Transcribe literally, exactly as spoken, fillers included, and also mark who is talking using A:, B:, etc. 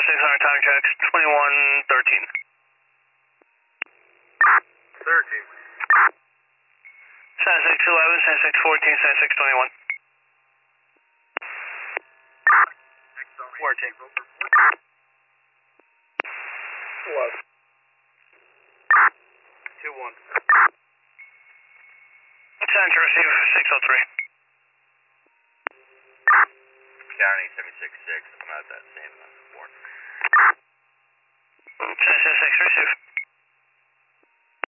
A: six hundred time checks, twenty-one thirteen.
B: thirteen.
A: San six eleven, San six fourteen, San six twenty-one.
B: fourteen. eleven. two one.
A: Center, receive six oh three.
B: County seventy-six six. I'm at that same one.
A: San six, receive.